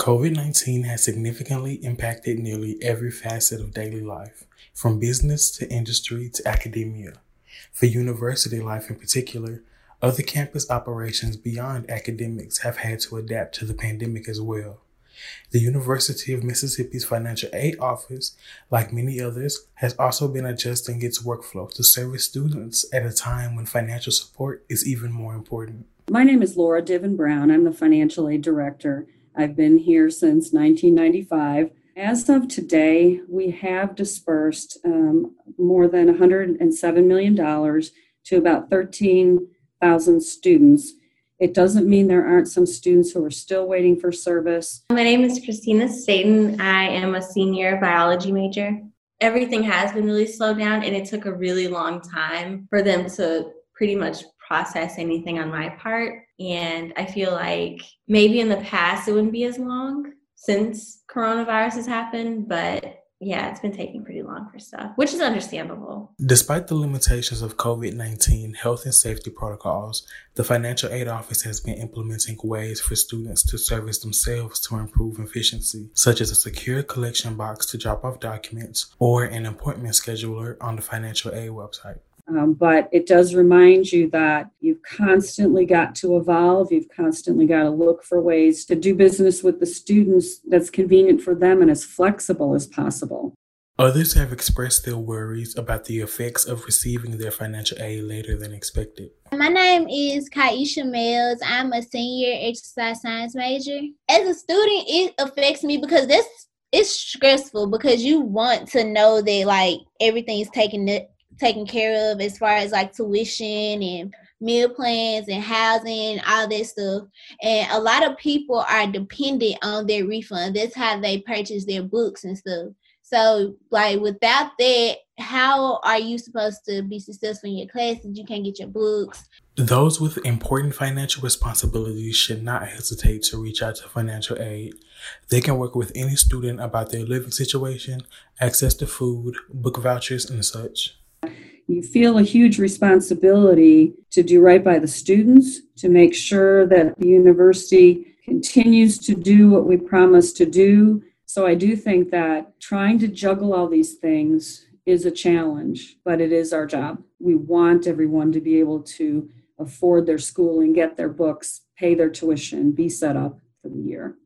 COVID-19 has significantly impacted nearly every facet of daily life, from business to industry to academia. For university life in particular, other campus operations beyond academics have had to adapt to the pandemic as well. The University of Mississippi's Financial Aid Office, like many others, has also been adjusting its workflow to service students at a time when financial support is even more important. My name is Laura Divin Brown. I'm the Financial Aid Director. I've been here since 1995. As of today, we have dispersed more than $107 million to about 13,000 students. It doesn't mean there aren't some students who are still waiting for service. My name is Christina Staten. I am a senior biology major. Everything has been really slowed down, and it took a really long time for them to pretty much process anything on my part. And I feel like maybe in the past it wouldn't be as long since coronavirus has happened, but yeah, it's been taking pretty long for stuff, which is understandable. Despite the limitations of COVID-19 health and safety protocols, the Financial Aid Office has been implementing ways for students to service themselves to improve efficiency, such as a secure collection box to drop off documents or an appointment scheduler on the Financial Aid website. But it does remind you that you've constantly got to evolve. You've constantly got to look for ways to do business with the students that's convenient for them and as flexible as possible. Others have expressed their worries about the effects of receiving their financial aid later than expected. My name is Kaisha Mills. I'm a senior exercise science major. As a student, it affects me because it's stressful because you want to know that everything's taken care of as far as tuition and meal plans and housing, all that stuff. And a lot of people are dependent on their refund. That's how they purchase their books and stuff. So without that, how are you supposed to be successful in your classes? You can't get your books. Those with important financial responsibilities should not hesitate to reach out to financial aid. They can work with any student about their living situation, access to food, book vouchers, and such. You feel a huge responsibility to do right by the students, to make sure that the university continues to do what we promised to do. So I do think that trying to juggle all these things is a challenge, but it is our job. We want everyone to be able to afford their schooling, get their books, pay their tuition, be set up for the year.